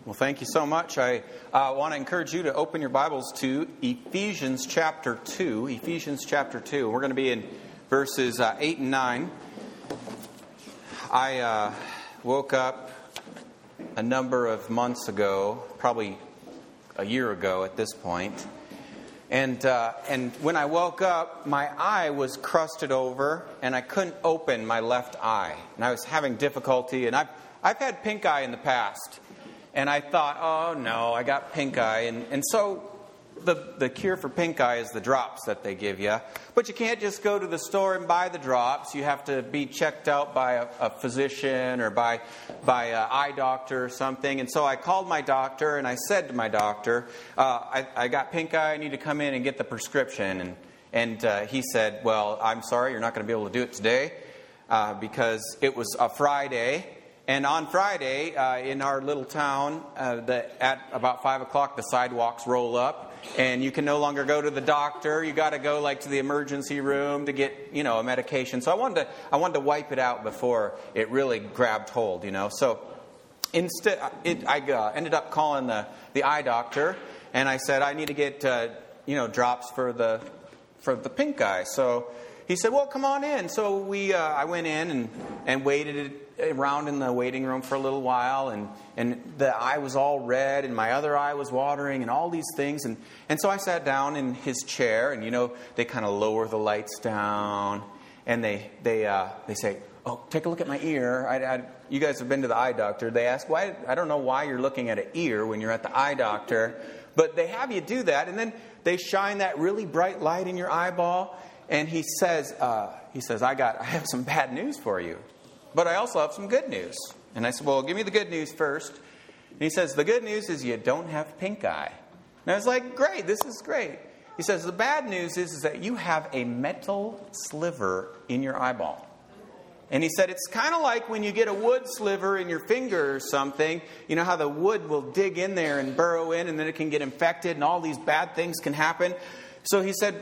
Well, thank you so much. I want to encourage you to open your Bibles to Ephesians chapter 2. Ephesians chapter 2. We're going to be in verses 8 and 9. I woke up a number of months ago, probably a year ago at this point. And when I woke up, my eye was crusted over, and I couldn't open my left eye. And I was having difficulty, and I've had pink eye in the past. And I thought, oh no, I got pink eye. And so the cure for pink eye is the drops that they give you. But you can't just go to the store and buy the drops. You have to be checked out by a physician or by an eye doctor or something. And so I called my doctor and I said to my doctor, I got pink eye, I need to come in and get the prescription. And he said, well, I'm sorry, you're not going to be able to do it today because it was a Friday. And on Friday, in our little town, at about 5 o'clock, the sidewalks roll up, and you can no longer go to the doctor. You got to go to the emergency room to get, a medication. So I wanted to wipe it out before it really grabbed hold, So instead, I ended up calling the eye doctor, and I said I need to get drops for the pink eye. So he said, well, come on in. So I went in and waited around in the waiting room for a little while, and the eye was all red, and my other eye was watering, and all these things. And so I sat down in his chair, and they kind of lower the lights down, and they say, oh, take a look at my ear. You guys have been to the eye doctor. They ask, why? I don't know why you're looking at an ear when you're at the eye doctor, but they have you do that, and then they shine that really bright light in your eyeball. And he says, I have some bad news for you, but I also have some good news. And I said, well, give me the good news first. And he says, the good news is you don't have pink eye. And I was like, great, this is great. He says, the bad news is that you have a metal sliver in your eyeball. And he said, it's kind of like when you get a wood sliver in your finger or something. You know how the wood will dig in there and burrow in, and then it can get infected, and all these bad things can happen. So he said,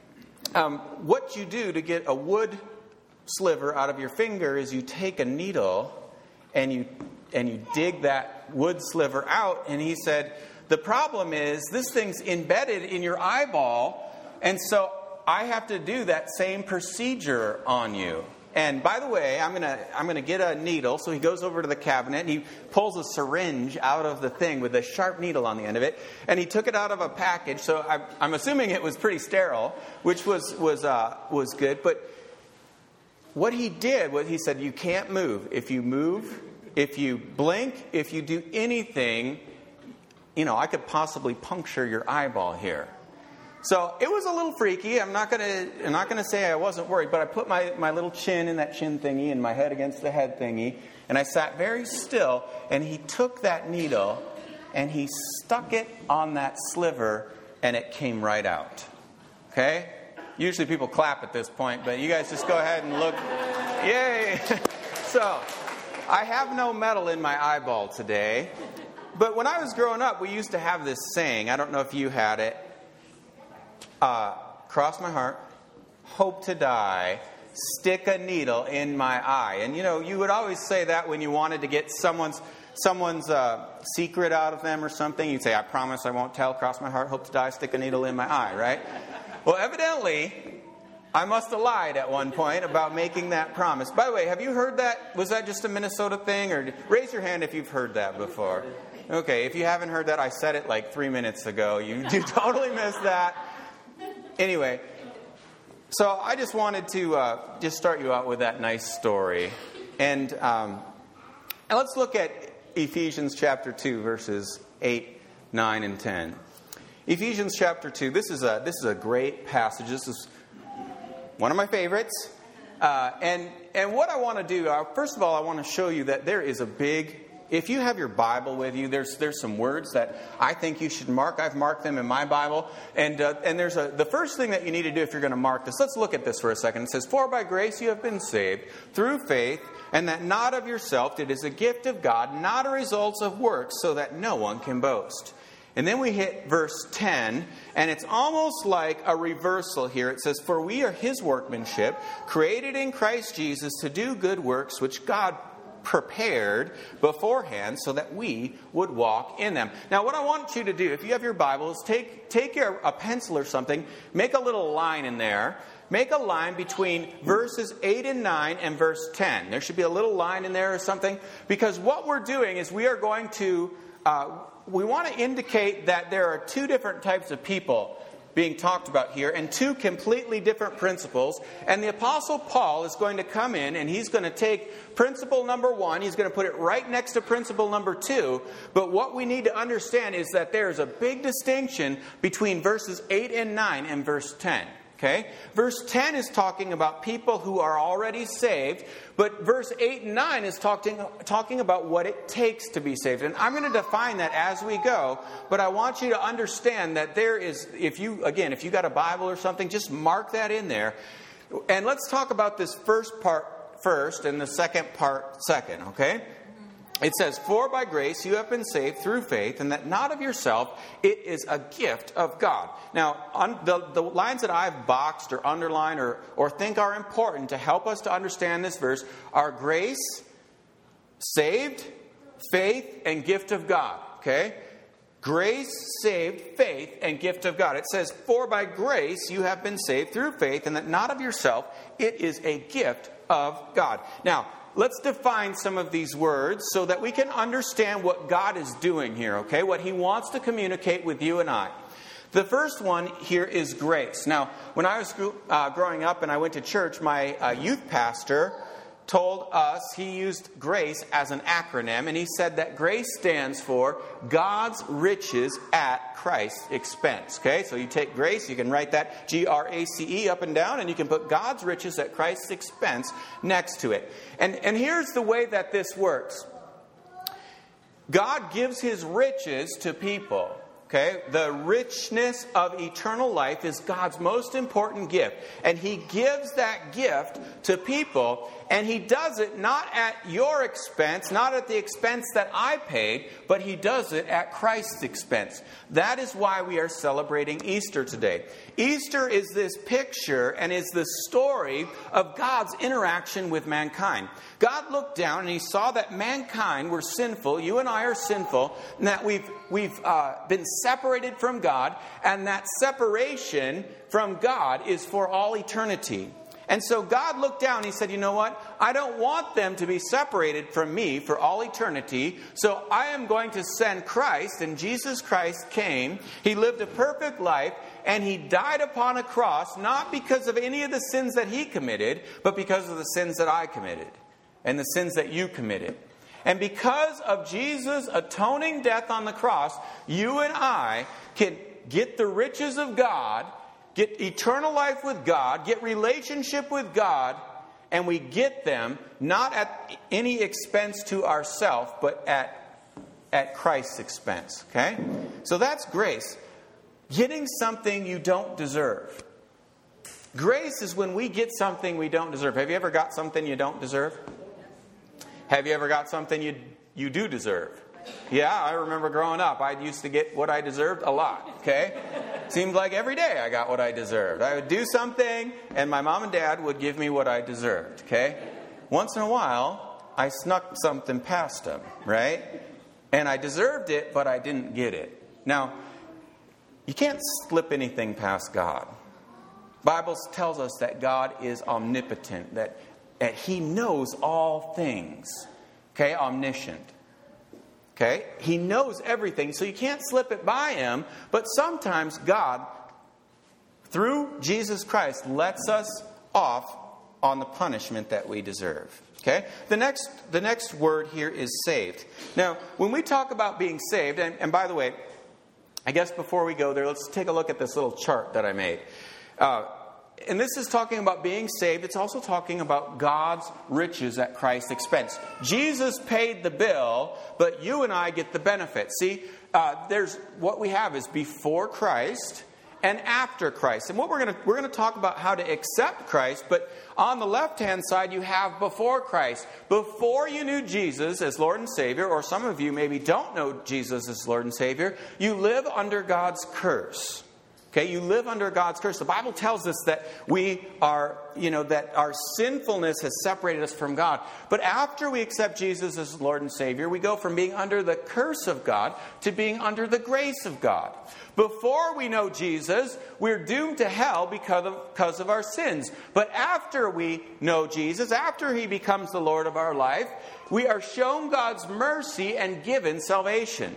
what you do to get a wood sliver out of your finger is you take a needle and you dig that wood sliver out. And he said, the problem is this thing's embedded in your eyeball, and so I have to do that same procedure on you. And by the way, I'm gonna get a needle. So he goes over to the cabinet and he pulls a syringe out of the thing with a sharp needle on the end of it. And he took it out of a package. So I'm assuming it was pretty sterile, which was good. But what he did was he said, you can't move. If you move, if you blink, if you do anything, I could possibly puncture your eyeball here. So it was a little freaky. I'm not gonna say I wasn't worried, but I put my little chin in that chin thingy and my head against the head thingy, and I sat very still, and he took that needle and he stuck it on that sliver, and it came right out. Okay? Usually people clap at this point, but you guys just go ahead and look. Yay! So I have no metal in my eyeball today, but when I was growing up, we used to have this saying. I don't know if you had it. Cross my heart, hope to die, stick a needle in my eye. And you would always say that when you wanted to get someone's secret out of them or something. You'd say, I promise I won't tell, cross my heart, hope to die, stick a needle in my eye, right? Well, evidently, I must have lied at one point about making that promise. By the way, have you heard that? Was that just a Minnesota thing? Or raise your hand if you've heard that before. Okay, if you haven't heard that, I said it like 3 minutes ago. You totally missed that. Anyway, so I just wanted to just start you out with that nice story. And let's look at Ephesians chapter 2, verses 8, 9, and 10. Ephesians chapter 2, this is a great passage. This is one of my favorites. And what I want to do, first of all, I want to show you that there is a big... If you have your Bible with you, there's some words that I think you should mark. I've marked them in my Bible. And there's the first thing that you need to do if you're going to mark this. Let's look at this for a second. It says, for by grace you have been saved through faith, and that not of yourself. It is a gift of God, not a result of works, so that no one can boast. And then we hit verse 10, and it's almost like a reversal here. It says, for we are His workmanship, created in Christ Jesus to do good works, which God prepared beforehand so that we would walk in them. Now, what I want you to do, if you have your Bibles, take a pencil or something, make a little line in there. Make a line between verses 8 and 9 and verse 10. There should be a little line in there or something. Because what we're doing is we are going to, we want to indicate that there are two different types of people being talked about here and two completely different principles. And the Apostle Paul is going to come in and he's going to take principle number 1. He's going to put it right next to principle number 2. But what we need to understand is that there is a big distinction between verses 8 and 9 and verse 10. Okay? Verse 10 is talking about people who are already saved, but verse 8 and 9 is talking about what it takes to be saved. And I'm going to define that as we go, but I want you to understand that there is, if you got a Bible or something, just mark that in there. And let's talk about this first part first and the second part second, okay? It says, "For by grace you have been saved through faith, and that not of yourself, it is a gift of God." Now, the lines that I've boxed or underlined or think are important to help us to understand this verse are grace, saved, faith, and gift of God. Okay? Grace, saved, faith, and gift of God. It says, "For by grace you have been saved through faith, and that not of yourself, it is a gift of God." Now, let's define some of these words so that we can understand what God is doing here, okay? What He wants to communicate with you and I. The first one here is grace. Now, when I was growing up and I went to church, my youth pastor told us he used grace as an acronym, and he said that grace stands for God's riches at Christ's expense. Okay, so you take grace, you can write that Grace up and down, and you can put God's riches at Christ's expense next to it. And here's the way that this works. God gives His riches to people. Okay, the richness of eternal life is God's most important gift. And He gives that gift to people, and He does it not at your expense, not at the expense that I paid, but He does it at Christ's expense. That is why we are celebrating Easter today. Easter is this picture and is the story of God's interaction with mankind. God looked down and He saw that mankind were sinful. You and I are sinful, and that we've been separated from God, and that separation from God is for all eternity. And so God looked down and He said, you know what? I don't want them to be separated from me for all eternity. So I am going to send Christ. And Jesus Christ came. He lived a perfect life. And He died upon a cross, not because of any of the sins that He committed, but because of the sins that I committed. And the sins that you committed. And because of Jesus' atoning death on the cross, you and I can get the riches of God, get eternal life with God, get relationship with God, and we get them not at any expense to ourselves, but at Christ's expense. Okay? So that's grace. Getting something you don't deserve. Grace is when we get something we don't deserve. Have you ever got something you don't deserve? Have you ever got something you do deserve? Yeah, I remember growing up, I used to get what I deserved a lot, okay? Seemed like every day I got what I deserved. I would do something, and my mom and dad would give me what I deserved, okay? Once in a while, I snuck something past them, right? And I deserved it, but I didn't get it. Now, you can't slip anything past God. The Bible tells us that God is omnipotent, that He knows all things. Okay, omniscient. Okay, He knows everything, so you can't slip it by Him. But sometimes God, through Jesus Christ, lets us off on the punishment that we deserve. Okay, the next word here is saved. Now, when we talk about being saved, and by the way, I guess before we go there, let's take a look at this little chart that I made. And this is talking about being saved. It's also talking about God's riches at Christ's expense. Jesus paid the bill, but you and I get the benefit. See, there's what we have is before Christ and after Christ. And what we're going to talk about how to accept Christ, but on the left-hand side you have before Christ. Before you knew Jesus as Lord and Savior, or some of you maybe don't know Jesus as Lord and Savior, you live under God's curse. Okay, you live under God's curse. The Bible tells us that we are, that our sinfulness has separated us from God. But after we accept Jesus as Lord and Savior, we go from being under the curse of God to being under the grace of God. Before we know Jesus, we're doomed to hell because of our sins. But after we know Jesus, after He becomes the Lord of our life, we are shown God's mercy and given salvation.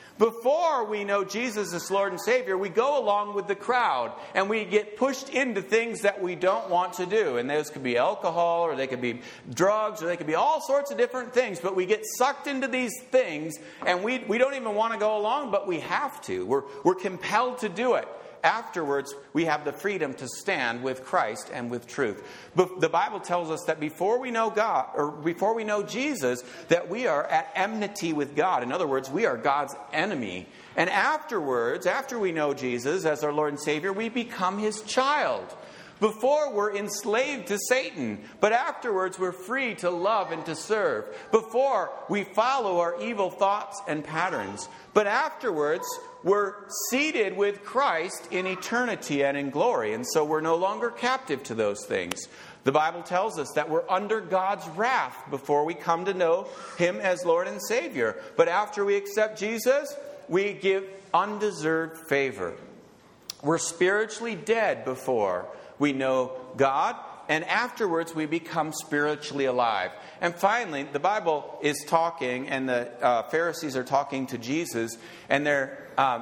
Before we know Jesus as Lord and Savior, we go along with the crowd and we get pushed into things that we don't want to do. And those could be alcohol, or they could be drugs, or they could be all sorts of different things. But we get sucked into these things and we don't even want to go along, but we have to. We're compelled to do it. Afterwards, we have the freedom to stand with Christ and with truth. But the Bible tells us that before we know God, or before we know Jesus, that we are at enmity with God. In other words, we are God's enemy. And afterwards, after we know Jesus as our Lord and Savior, we become His child. Before, we're enslaved to Satan, but afterwards we're free to love and to serve. Before, we follow our evil thoughts and patterns, but afterwards we're seated with Christ in eternity and in glory, and so we're no longer captive to those things. The Bible tells us that we're under God's wrath before we come to know Him as Lord and Savior. But after we accept Jesus, we give undeserved favor. We're spiritually dead before we know God, and afterwards we become spiritually alive. And finally, the Bible is talking, and the Pharisees are talking to Jesus, and they're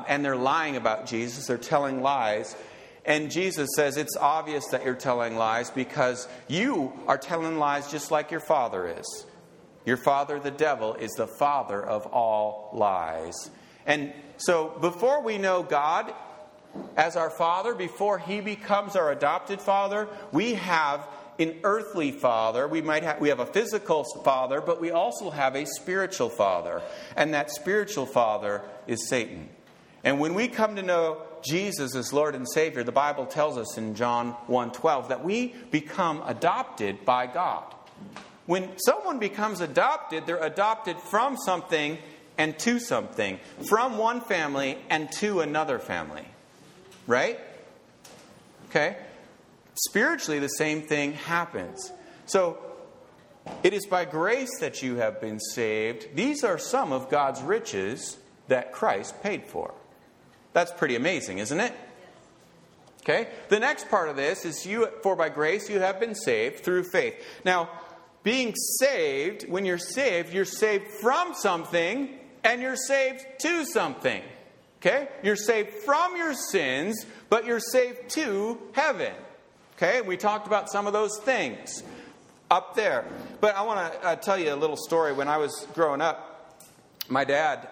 lying about Jesus. They're telling lies. And Jesus says, it's obvious that you're telling lies because you are telling lies just like your father is. Your father, the devil, is the father of all lies. And so before we know God as our Father, before He becomes our adopted Father, we have an earthly father. We have a physical father, but we also have a spiritual father. And that spiritual father is Satan. And when we come to know Jesus as Lord and Savior, the Bible tells us in John 1:12 that we become adopted by God. When someone becomes adopted, they're adopted from something and to something. From one family and to another family. Right? Okay? Spiritually, the same thing happens. So, it is by grace that you have been saved. These are some of God's riches that Christ paid for. That's pretty amazing, isn't it? Okay? The next part of this is, for by grace you have been saved through faith. Now, being saved, when you're saved from something, and you're saved to something. Okay? You're saved from your sins, but you're saved to heaven. Okay? We talked about some of those things up there. But I want to tell you a little story. When I was growing up, my dad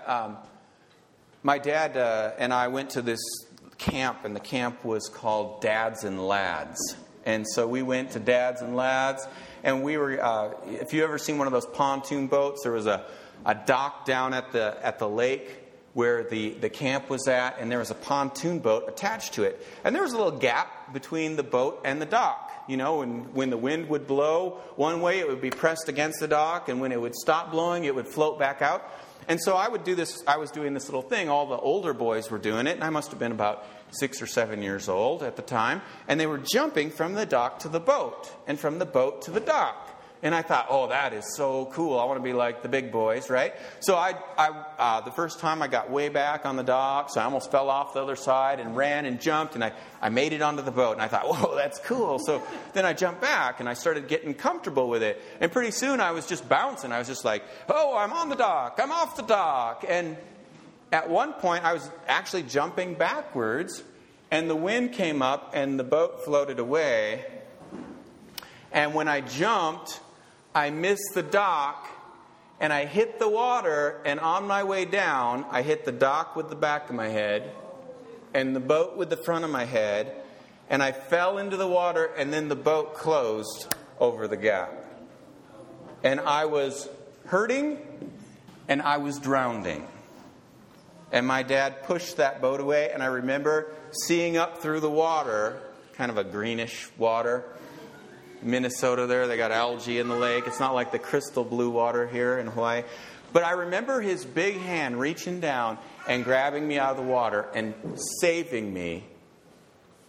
and I went to this camp, and the camp was called Dads and Lads. And so we went to Dads and Lads, and we were, if you ever seen one of those pontoon boats, there was a dock down at the lake where the camp was at, and there was a pontoon boat attached to it. And there was a little gap between the boat and the dock. You know, and when the wind would blow one way, it would be pressed against the dock, and when it would stop blowing, it would float back out. And so I was doing this little thing. All the older boys were doing it, and I must have been about 6 or 7 years old at the time. And they were jumping from the dock to the boat, and from the boat to the dock. And I thought, oh, that is so cool. I want to be like the big boys, right? So the first time I got way back on the dock, so I almost fell off the other side and ran and jumped, and I made it onto the boat. And I thought, whoa, that's cool. So then I jumped back, and I started getting comfortable with it. And pretty soon I was just bouncing. I was just like, oh, I'm on the dock. I'm off the dock. And at one point I was actually jumping backwards, and the wind came up, and the boat floated away. And when I jumped, I missed the dock, and I hit the water, and on my way down, I hit the dock with the back of my head, and the boat with the front of my head, and I fell into the water, and then the boat closed over the gap. And I was hurting, and I was drowning. And my dad pushed that boat away, and I remember seeing up through the water, kind of a greenish water, Minnesota there, they got algae in the lake. It's not like the crystal blue water here in Hawaii. But I remember his big hand reaching down and grabbing me out of the water and saving me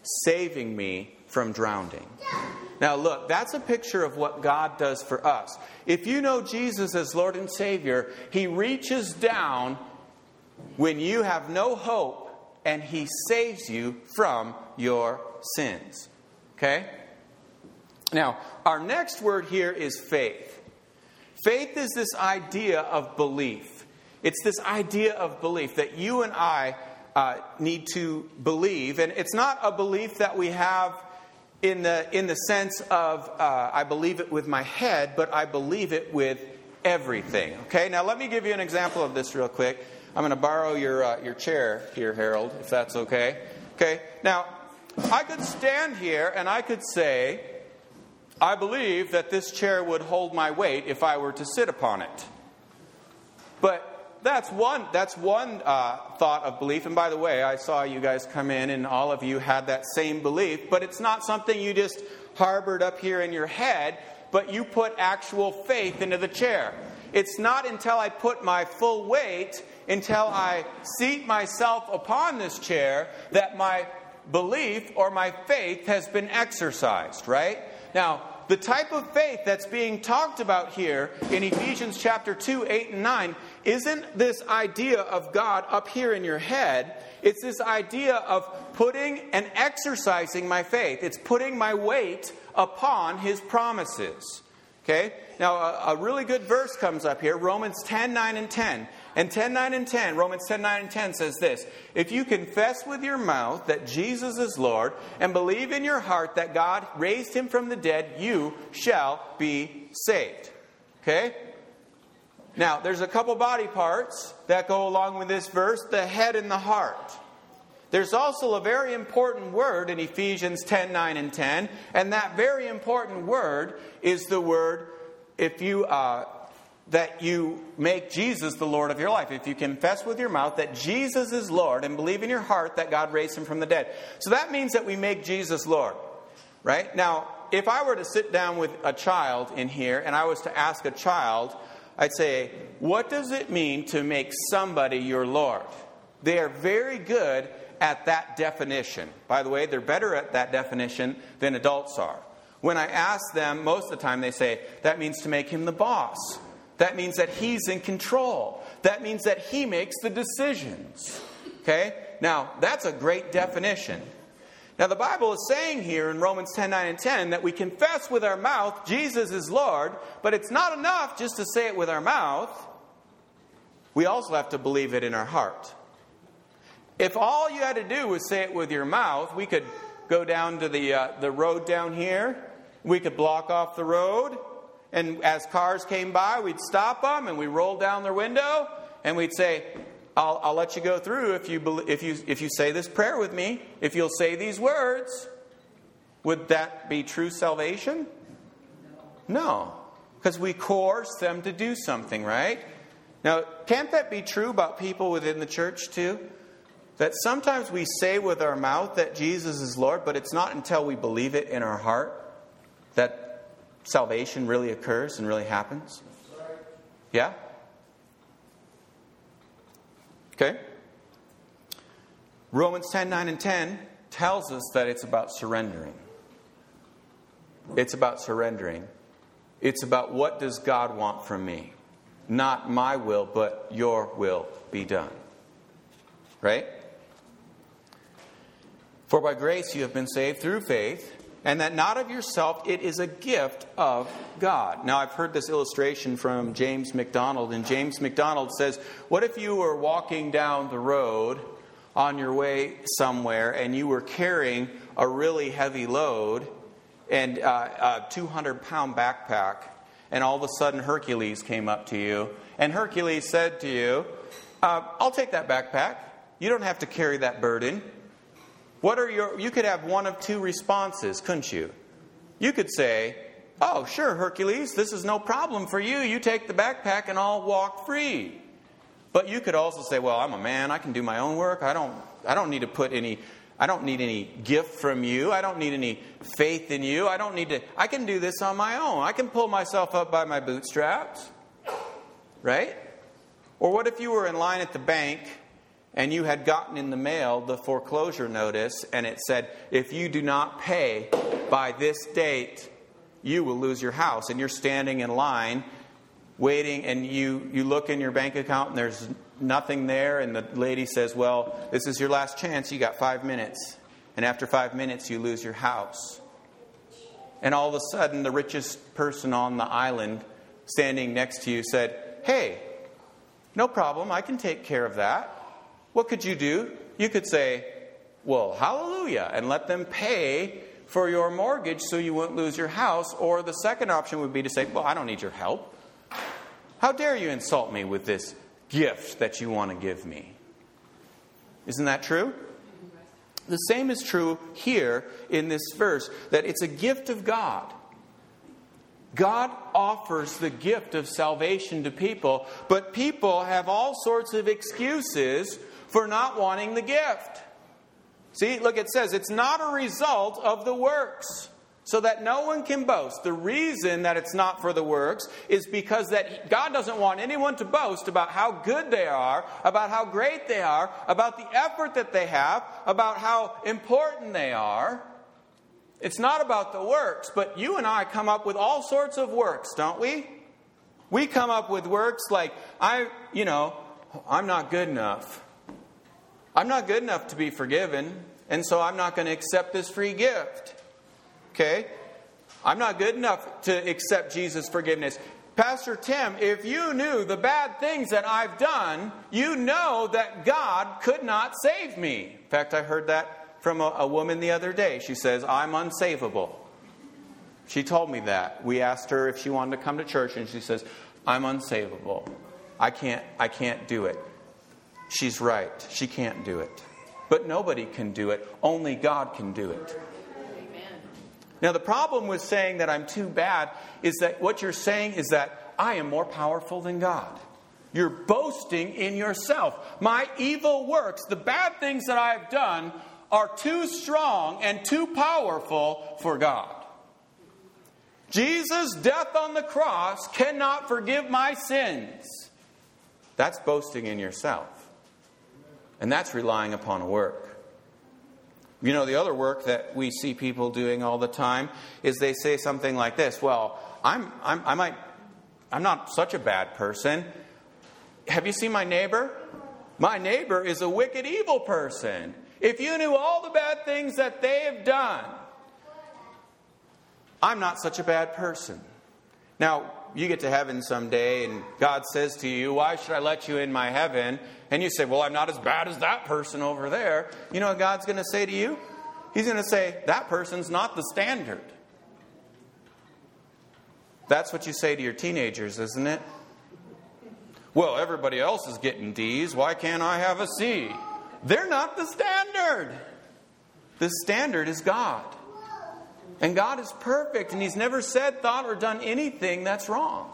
saving me from drowning. Now look, that's a picture of what God does for us. If you know Jesus as Lord and Savior, He reaches down when you have no hope and He saves you from your sins. Okay? Now, our next word here is faith. Faith is this idea of belief. It's this idea of belief that you and I need to believe. And it's not a belief that we have in the sense of I believe it with my head, but I believe it with everything. Okay, now let me give you an example of this real quick. I'm going to borrow your chair here, Harold, if that's okay. Okay, now I could stand here and I could say, I believe that this chair would hold my weight if I were to sit upon it. But that's one thought of belief. And by the way, I saw you guys come in and all of you had that same belief. But it's not something you just harbored up here in your head, but you put actual faith into the chair. It's not until I put my full weight, until I seat myself upon this chair, that my belief or my faith has been exercised, right? Now, the type of faith that's being talked about here in Ephesians chapter 2, 8 and 9 isn't this idea of God up here in your head. It's this idea of putting and exercising my faith. It's putting my weight upon His promises. Okay? Now, a really good verse comes up here, Romans 10, 9 and 10. And 10, 9 and 10, Romans 10, 9 and 10 says this: if you confess with your mouth that Jesus is Lord and believe in your heart that God raised Him from the dead, you shall be saved. Okay? Now, there's a couple body parts that go along with this verse, the head and the heart. There's also a very important word in Ephesians 10, 9 and 10. And that very important word is the word, that you make Jesus the Lord of your life. If you confess with your mouth that Jesus is Lord and believe in your heart that God raised Him from the dead. So that means that we make Jesus Lord. Right? Now, if I were to sit down with a child in here and I was to ask a child, I'd say, what does it mean to make somebody your Lord? They are very good at that definition. By the way, they're better at that definition than adults are. When I ask them, most of the time they say, that means to make Him the boss. That means that He's in control. That means that He makes the decisions. Okay? Now, that's a great definition. Now, the Bible is saying here in Romans 10, 9 and 10 that we confess with our mouth Jesus is Lord, but it's not enough just to say it with our mouth. We also have to believe it in our heart. If all you had to do was say it with your mouth, we could go down to the road down here. We could block off the road. And as cars came by, we'd stop them and we roll down their window and we'd say, I'll let you go through if you say this prayer with me, if you'll say these words. Would that be true salvation? No. Because we coerce them to do something, right? Now, can't that be true about people within the church too? That sometimes we say with our mouth that Jesus is Lord, but it's not until we believe it in our heart that salvation really occurs and really happens. Yeah? Okay. Romans 10, 9 and 10 tells us that it's about surrendering. It's about surrendering. It's about what does God want from me? Not my will, but your will be done. Right? For by grace you have been saved through faith, and that not of yourself, it is a gift of God. Now, I've heard this illustration from James MacDonald, and James MacDonald says, what if you were walking down the road on your way somewhere, and you were carrying a really heavy load, and a 200-pound backpack, and all of a sudden Hercules came up to you, and Hercules said to you, I'll take that backpack. You don't have to carry that burden. You could have one of two responses, couldn't you? You could say, oh, sure, Hercules, this is no problem for you. You take the backpack and I'll walk free. But you could also say, well, I'm a man. I can do my own work. I don't need any gift from you. I don't need any faith in you. I can do this on my own. I can pull myself up by my bootstraps. Right? Or what if you were in line at the bank and you had gotten in the mail the foreclosure notice, and it said, if you do not pay by this date, you will lose your house. And you're standing in line waiting, and you look in your bank account and there's nothing there, and the lady says, well, this is your last chance, you got 5 minutes. And after 5 minutes, you lose your house. And all of a sudden, the richest person on the island standing next to you said, hey, no problem, I can take care of that. What could you do? You could say, well, hallelujah, and let them pay for your mortgage so you won't lose your house. Or the second option would be to say, well, I don't need your help. How dare you insult me with this gift that you want to give me? Isn't that true? The same is true here in this verse, that it's a gift of God. God offers the gift of salvation to people, but people have all sorts of excuses for not wanting the gift. See, look, it says it's not a result of the works, so that no one can boast. The reason that it's not for the works is because that God doesn't want anyone to boast about how good they are, about how great they are, about the effort that they have, about how important they are. It's not about the works, but you and I come up with all sorts of works, don't we? We come up with works like, I'm not good enough. I'm not good enough to be forgiven, and so I'm not going to accept this free gift. Okay? I'm not good enough to accept Jesus' forgiveness. Pastor Tim, if you knew the bad things that I've done, you know that God could not save me. In fact, I heard that from a woman the other day. She says, I'm unsavable. She told me that. We asked her if she wanted to come to church, and she says, I'm unsavable. I can't do it. She's right. She can't do it. But nobody can do it. Only God can do it. Amen. Now, the problem with saying that I'm too bad is that what you're saying is that I am more powerful than God. You're boasting in yourself. My evil works, the bad things that I've done, are too strong and too powerful for God. Jesus' death on the cross cannot forgive my sins. That's boasting in yourself. And that's relying upon a work. You know, the other work that we see people doing all the time is they say something like this. Well, I'm not such a bad person. Have you seen my neighbor? My neighbor is a wicked, evil person. If you knew all the bad things that they have done, I'm not such a bad person. Now, you get to heaven someday and God says to you, why should I let you in my heaven? And you say, well, I'm not as bad as that person over there. You know what God's going to say to you? He's going to say, that person's not the standard. That's what you say to your teenagers, isn't it? Well, everybody else is getting D's. Why can't I have a C? They're not the standard. The standard is God. And God is perfect, and He's never said, thought, or done anything that's wrong.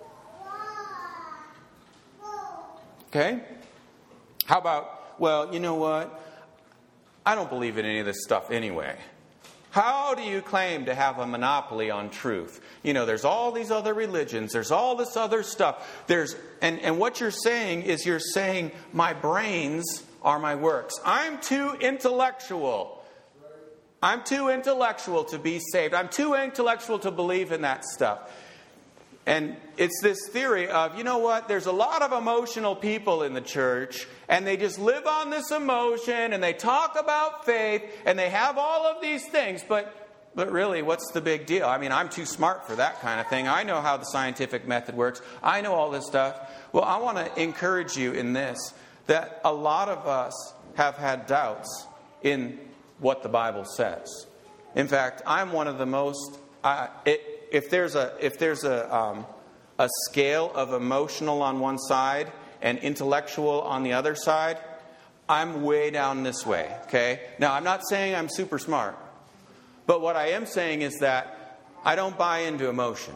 Okay? How about, well, you know what? I don't believe in any of this stuff anyway. How do you claim to have a monopoly on truth? You know, there's all these other religions. There's all this other stuff. And what you're saying is you're saying, my brains are my works. I'm too intellectual. I'm too intellectual to be saved. I'm too intellectual to believe in that stuff. And it's this theory of, you know what, there's a lot of emotional people in the church, and they just live on this emotion, and they talk about faith, and they have all of these things, but really, what's the big deal? I mean, I'm too smart for that kind of thing. I know how the scientific method works. I know all this stuff. Well, I want to encourage you in this, that a lot of us have had doubts in what the Bible says. In fact, I'm one of the most... If there's a scale of emotional on one side and intellectual on the other side, I'm way down this way. Okay? Now, I'm not saying I'm super smart, but what I am saying is that I don't buy into emotion.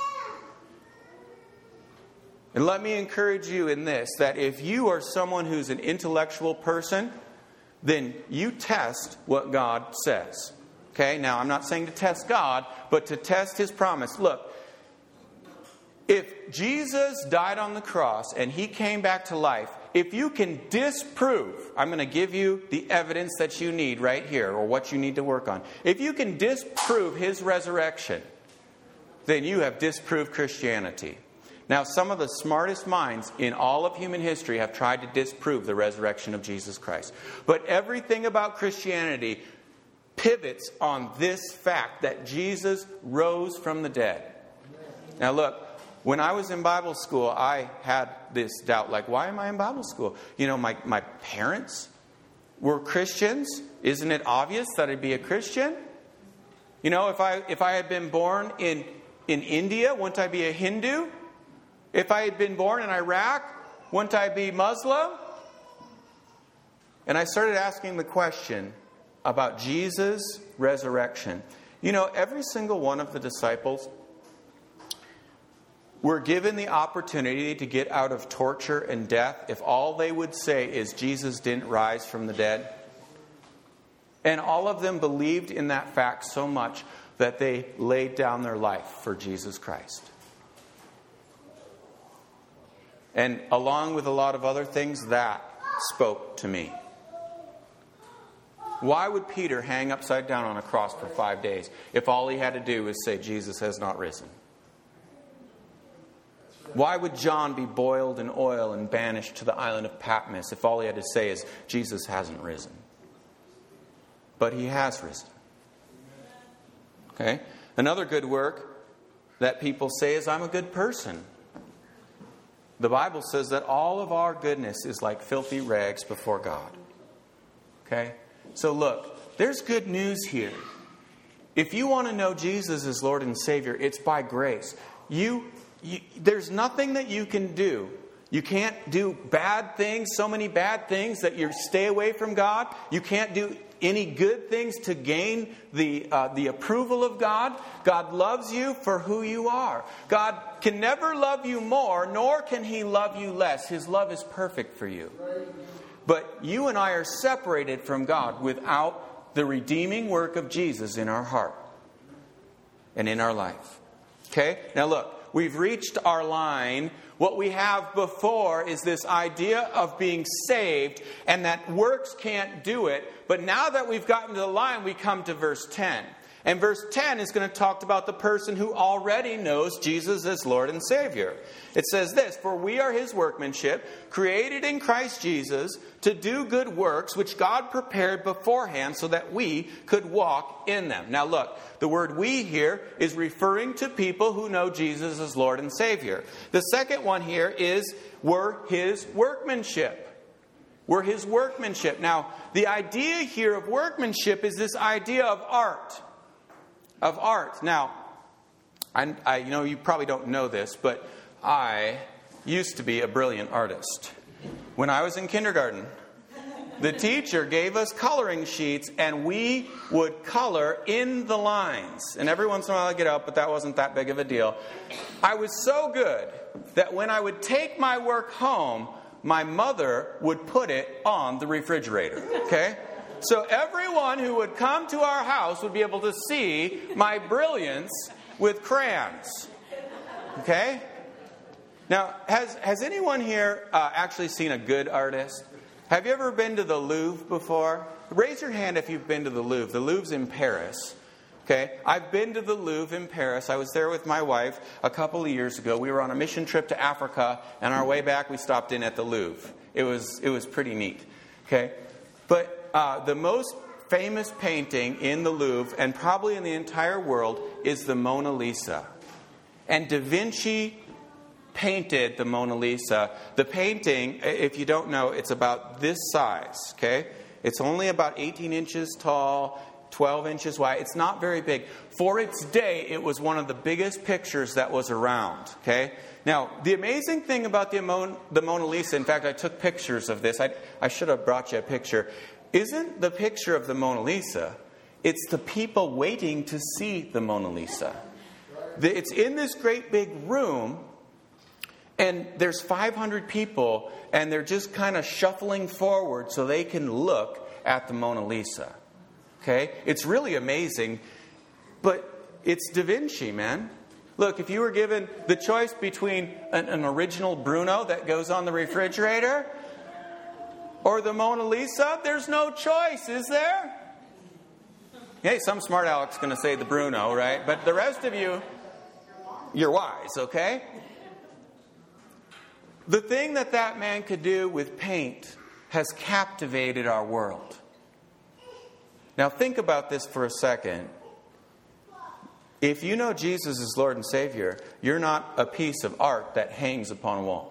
And let me encourage you in this, that if you are someone who's an intellectual person, then you test what God says. Okay, now I'm not saying to test God, but to test His promise. Look, if Jesus died on the cross and He came back to life, if you can disprove, I'm going to give you the evidence that you need right here, or what you need to work on. If you can disprove His resurrection, then you have disproved Christianity. Now, some of the smartest minds in all of human history have tried to disprove the resurrection of Jesus Christ. But everything about Christianity pivots on this fact that Jesus rose from the dead. Now look, when I was in Bible school, I had this doubt, like, why am I in Bible school? You know, my parents were Christians. Isn't it obvious that I'd be a Christian? You know, if I had been born in India, wouldn't I be a Hindu? If I had been born in Iraq, wouldn't I be Muslim? And I started asking the question about Jesus' resurrection. You know, every single one of the disciples were given the opportunity to get out of torture and death if all they would say is Jesus didn't rise from the dead. And all of them believed in that fact so much that they laid down their life for Jesus Christ. And along with a lot of other things, that spoke to me. Why would Peter hang upside down on a cross for 5 days if all he had to do was say, Jesus has not risen? Why would John be boiled in oil and banished to the island of Patmos if all he had to say is, Jesus hasn't risen? But He has risen. Okay? Another good work that people say is, I'm a good person. The Bible says that all of our goodness is like filthy rags before God. Okay? So look, there's good news here. If you want to know Jesus as Lord and Savior, it's by grace. There's nothing that you can do. You can't do bad things, so many bad things that you stay away from God. You can't do any good things to gain the approval of God. God loves you for who you are. God can never love you more, nor can He love you less. His love is perfect for you. But you and I are separated from God without the redeeming work of Jesus in our heart and in our life. Okay? Now look. We've reached our line. What we have before is this idea of being saved and that works can't do it. But now that we've gotten to the line, we come to verse 10. And verse 10 is going to talk about the person who already knows Jesus as Lord and Savior. It says this, for we are His workmanship, created in Christ Jesus to do good works, which God prepared beforehand so that we could walk in them. Now look, the word we here is referring to people who know Jesus as Lord and Savior. The second one here is, we're His workmanship. We're His workmanship. Now, the idea here of workmanship is this idea of art. Of art. Now, I you know, you probably don't know this, but I used to be a brilliant artist. When I was in kindergarten, the teacher gave us coloring sheets and we would color in the lines. And every once in a while I'd get out, but that wasn't that big of a deal. I was so good that when I would take my work home, my mother would put it on the refrigerator. Okay? So everyone who would come to our house would be able to see my brilliance with crayons. Okay? Now, has anyone here actually seen a good artist? Have you ever been to the Louvre before? Raise your hand if you've been to the Louvre. The Louvre's in Paris. Okay? I've been to the Louvre in Paris. I was there with my wife a couple of years ago. We were on a mission trip to Africa, and on our way back we stopped in at the Louvre. It was pretty neat. Okay? But the most famous painting in the Louvre, and probably in the entire world, is the Mona Lisa. And Da Vinci painted the Mona Lisa. The painting, if you don't know, it's about this size. Okay? It's only about 18 inches tall, 12 inches wide. It's not very big. For its day, it was one of the biggest pictures that was around. Okay? Now, the amazing thing about the Mona Lisa, in fact, I took pictures of this. I should have brought you a picture. Isn't the picture of the Mona Lisa, it's the people waiting to see the Mona Lisa. It's in this great big room, and there's 500 people, and they're just kind of shuffling forward so they can look at the Mona Lisa. Okay? It's really amazing, but it's Da Vinci, man. Look, if you were given the choice between an original Bruno that goes on the refrigerator or the Mona Lisa? There's no choice, is there? Hey, some smart Aleck's going to say the Bruno, right? But the rest of you, you're wise, okay? The thing that man could do with paint has captivated our world. Now think about this for a second. If you know Jesus as Lord and Savior, you're not a piece of art that hangs upon a wall.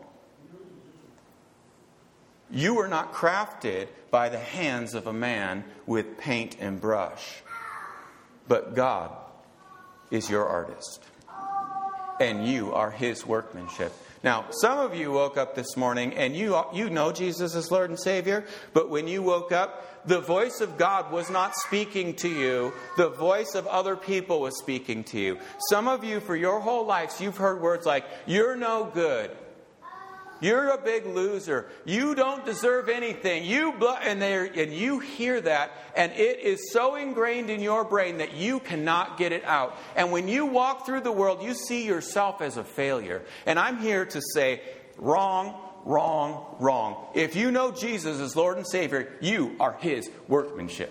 You were not crafted by the hands of a man with paint and brush. But God is your artist. And you are His workmanship. Now, some of you woke up this morning and you know Jesus as Lord and Savior, but when you woke up, the voice of God was not speaking to you. The voice of other people was speaking to you. Some of you, for your whole lives, you've heard words like, you're no good. You're a big loser. You don't deserve anything. And you hear that, and it is so ingrained in your brain that you cannot get it out. And when you walk through the world, you see yourself as a failure. And I'm here to say, wrong, wrong, wrong. If you know Jesus as Lord and Savior, you are His workmanship.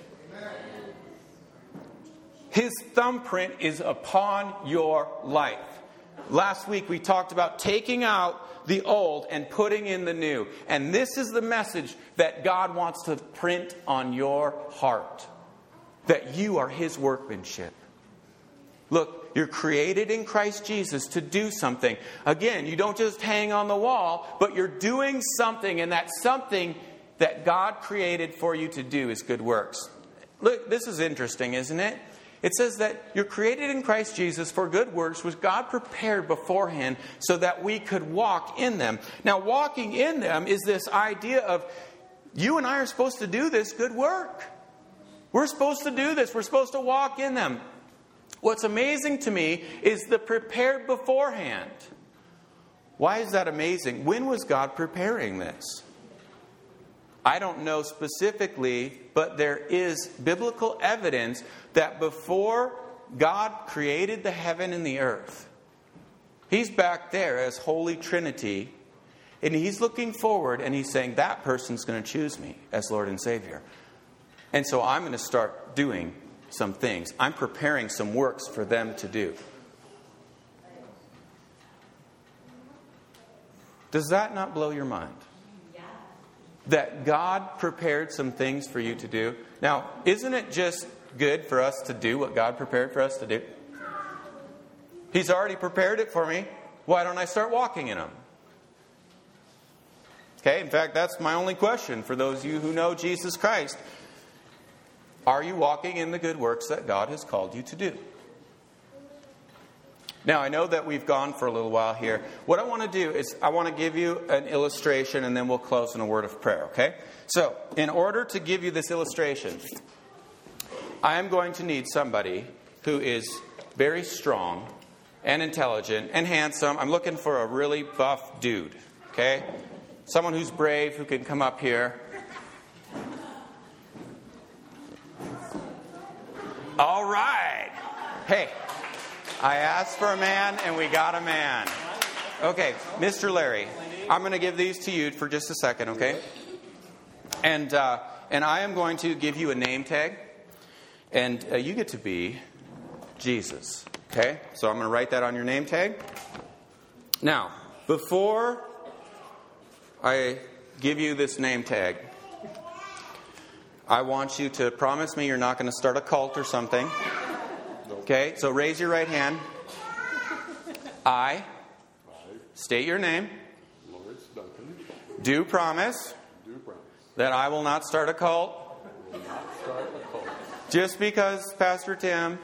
His thumbprint is upon your life. Last week we talked about taking out the old and putting in the new. And this is the message that God wants to print on your heart. That you are His workmanship. Look, you're created in Christ Jesus to do something. Again, you don't just hang on the wall, but you're doing something. And that something that God created for you to do is good works. Look, this is interesting, isn't it? It says that you're created in Christ Jesus for good works, which God prepared beforehand so that we could walk in them. Now, walking in them is this idea of you and I are supposed to do this good work. We're supposed to do this. We're supposed to walk in them. What's amazing to me is the prepared beforehand. Why is that amazing? When was God preparing this? I don't know specifically, but there is biblical evidence that before God created the heaven and the earth, He's back there as Holy Trinity, and He's looking forward and He's saying, that person's going to choose me as Lord and Savior. And so I'm going to start doing some things. I'm preparing some works for them to do. Does that not blow your mind? That God prepared some things for you to do. Now, isn't it just good for us to do what God prepared for us to do? He's already prepared it for me. Why don't I start walking in them? Okay, in fact, that's my only question for those of you who know Jesus Christ. Are you walking in the good works that God has called you to do? Now, I know that we've gone for a little while here. What I want to do is I want to give you an illustration and then we'll close in a word of prayer, okay? So, in order to give you this illustration, I am going to need somebody who is very strong and intelligent and handsome. I'm looking for a really buff dude, okay? Someone who's brave, who can come up here. All right. Hey. I asked for a man, and we got a man. Okay, Mr. Larry, I'm going to give these to you for just a second, okay? And I am going to give you a name tag, and you get to be Jesus, okay? So I'm going to write that on your name tag. Now, before I give you this name tag, I want you to promise me you're not going to start a cult or something. Okay, so raise your right hand. I state your name. Lawrence Duncan. Do promise that I will not start a cult. Just because Pastor Tim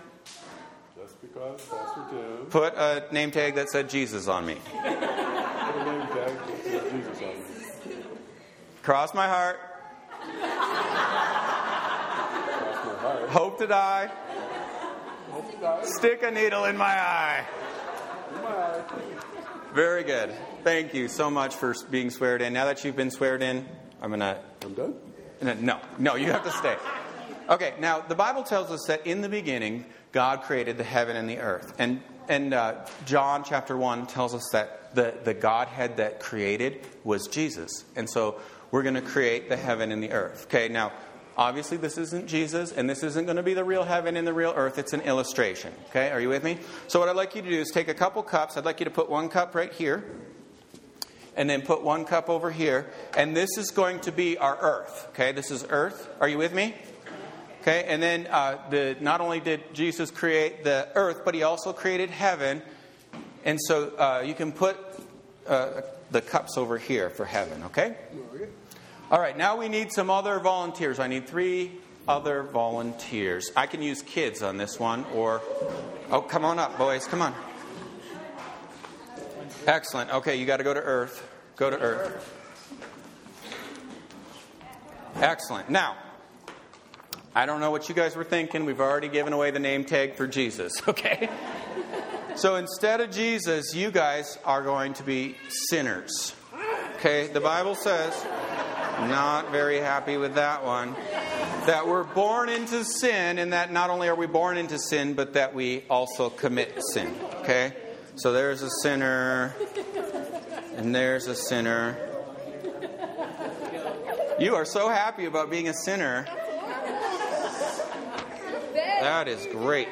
put a name tag that said Jesus on me. Put a name tag that said Jesus on me. Cross my heart. Hope to die. Stick a needle in my eye. Very good. Thank you so much for being sweared in. Now that you've been sweared in, I'm done? No, you have to stay. Okay, now the Bible tells us that in the beginning, God created the heaven and the earth. And John chapter 1 tells us that the Godhead that created was Jesus. And so we're going to create the heaven and the earth. Okay, now, obviously this isn't Jesus, and this isn't going to be the real heaven and the real earth. It's an illustration. Okay, are you with me? So what I'd like you to do is take a couple cups. I'd like you to put one cup right here, and then put one cup over here. And this is going to be our earth. Okay, this is earth. Are you with me? Okay, and then not only did Jesus create the earth, but he also created heaven. And so you can put the cups over here for heaven, okay? All right, now we need some other volunteers. I need 3 other volunteers. I can use kids on this one, or... Oh, come on up, boys. Come on. Excellent. Okay, you got to go to earth. Go to earth. Excellent. Now, I don't know what you guys were thinking. We've already given away the name tag for Jesus, okay? So instead of Jesus, you guys are going to be sinners. Okay, the Bible says, not very happy with that one, that we're born into sin, and that not only are we born into sin, but that we also commit sin. Okay? So there's a sinner, and there's a sinner. You are so happy about being a sinner. That is great.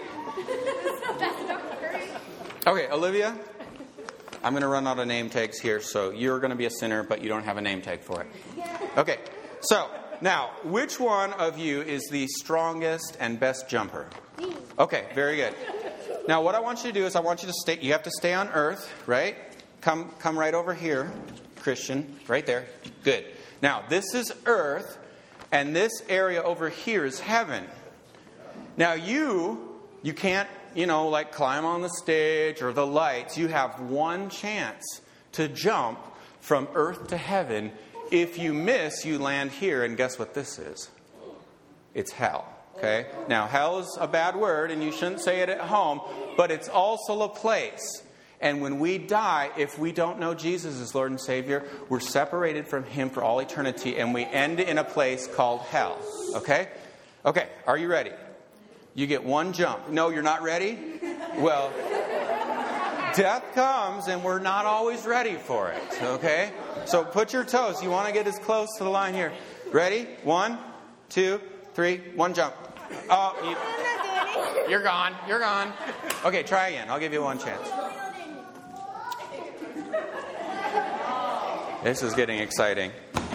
Okay, Olivia, I'm going to run out of name tags here, so you're going to be a sinner, but you don't have a name tag for it. Okay, so now, which one of you is the strongest and best jumper? Okay, very good. Now, what I want you to do is I want you to stay. You have to stay on earth, right? Come right over here, Christian, right there. Good. Now, this is earth, and this area over here is heaven. Now, you can't, like climb on the stage or the lights. You have one chance to jump from earth to heaven. If you miss, you land here, and guess what this is? It's hell. Okay? Now, hell is a bad word, and you shouldn't say it at home, but it's also a place. And when we die, if we don't know Jesus as Lord and Savior, we're separated from Him for all eternity, and we end in a place called hell. Okay? Okay, are you ready? You get one jump. No, you're not ready? Well, death comes, and we're not always ready for it. Okay? So put your toes. You want to get as close to the line here. Ready? 1, 2, 3. One jump. Oh, you're gone. You're gone. Okay, try again. I'll give you one chance. This is getting exciting.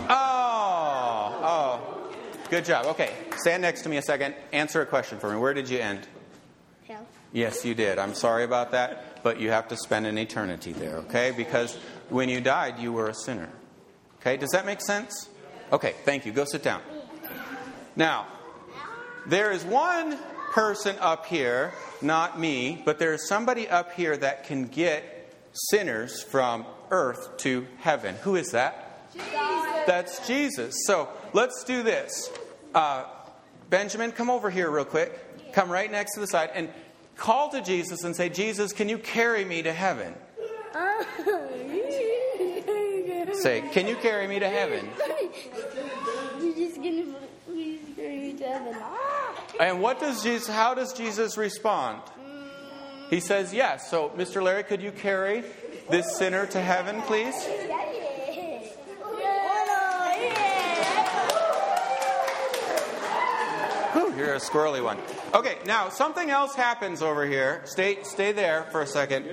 Oh. Good job. Okay, stand next to me a second. Answer a question for me. Where did you end? Hell. Yes, you did. I'm sorry about that, but you have to spend an eternity there, okay? Because when you died, you were a sinner. Okay, does that make sense? Okay, thank you. Go sit down. Now, there is one person up here, not me, but there is somebody up here that can get sinners from earth to heaven. Who is that? Jesus. That's Jesus. So let's do this. Benjamin, come over here real quick. Come right next to the side and call to Jesus and say, Jesus, can you carry me to heaven? Say, can you carry me to heaven? You're just going to please carry me to heaven. And how does Jesus respond? He says yes. So, Mr. Larry, could you carry this sinner to heaven, please? Whew, you're a squirrely one. Okay, now something else happens over here. Stay there for a second.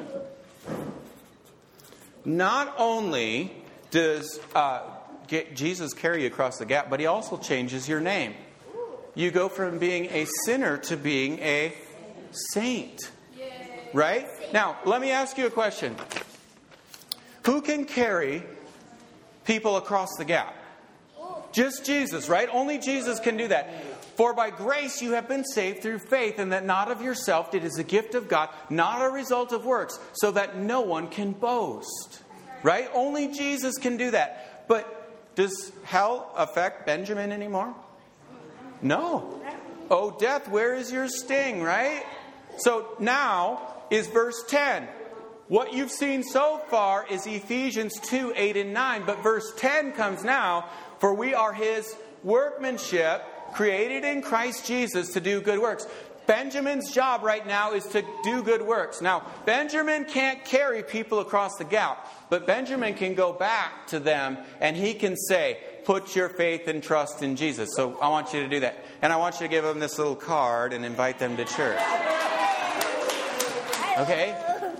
Not only does Jesus carry you across the gap, but He also changes your name. You go from being a sinner to being a saint. Right? Now, let me ask you a question. Who can carry people across the gap? Just Jesus, right? Only Jesus can do that. For by grace you have been saved through faith, and that not of yourself, it is a gift of God, not a result of works, so that no one can boast. Right? Only Jesus can do that. But does hell affect Benjamin anymore? No. Oh, death, where is your sting, right? So now is verse 10. What you've seen so far is Ephesians 2, 8, and 9. But verse 10 comes now. For we are His workmanship, created in Christ Jesus to do good works. Benjamin's job right now is to do good works. Now, Benjamin can't carry people across the gap, but Benjamin can go back to them and he can say, put your faith and trust in Jesus. So I want you to do that. And I want you to give them this little card and invite them to church. Okay?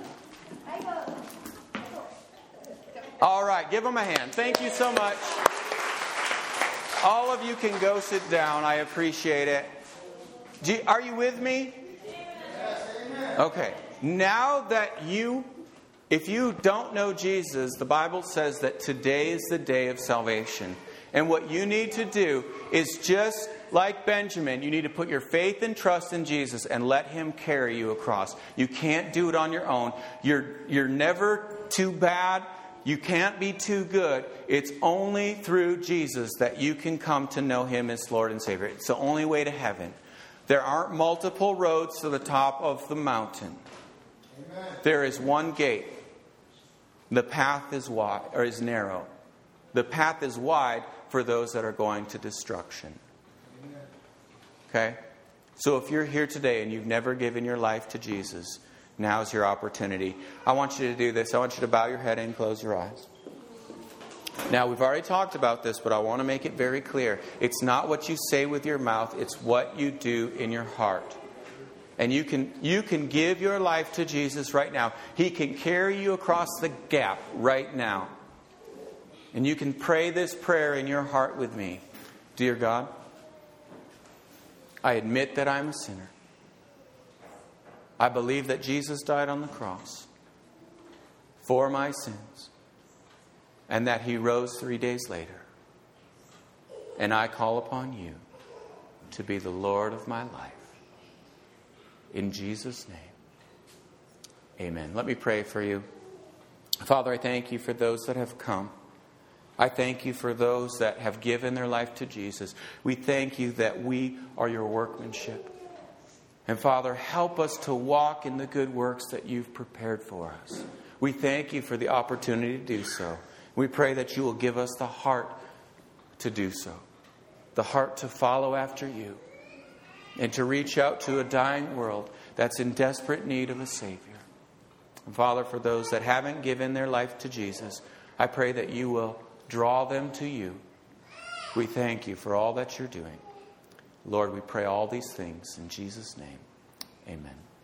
All right, give them a hand. Thank you so much. All of you can go sit down. I appreciate it. Are you with me? Okay. Now that if you don't know Jesus, the Bible says that today is the day of salvation. And what you need to do is just like Benjamin, you need to put your faith and trust in Jesus and let Him carry you across. You can't do it on your own. You're never too bad. You can't be too good. It's only through Jesus that you can come to know Him as Lord and Savior. It's the only way to heaven. There aren't multiple roads to the top of the mountain. Amen. There is one gate. The path is wide, or is narrow. The path is wide for those that are going to destruction. Amen. Okay? So if you're here today and you've never given your life to Jesus, now's your opportunity. I want you to do this. I want you to bow your head and close your eyes. Now, we've already talked about this, but I want to make it very clear. It's not what you say with your mouth. It's what you do in your heart. And you can give your life to Jesus right now. He can carry you across the gap right now. And you can pray this prayer in your heart with me. Dear God, I admit that I'm a sinner. I believe that Jesus died on the cross for my sins. And that He rose 3 days later. And I call upon You to be the Lord of my life. In Jesus' name. Amen. Let me pray for you. Father, I thank You for those that have come. I thank You for those that have given their life to Jesus. We thank You that we are Your workmanship. And Father, help us to walk in the good works that You've prepared for us. We thank You for the opportunity to do so. We pray that You will give us the heart to do so. The heart to follow after You. And to reach out to a dying world that's in desperate need of a Savior. And Father, for those that haven't given their life to Jesus, I pray that You will draw them to You. We thank You for all that You're doing. Lord, we pray all these things in Jesus' name. Amen.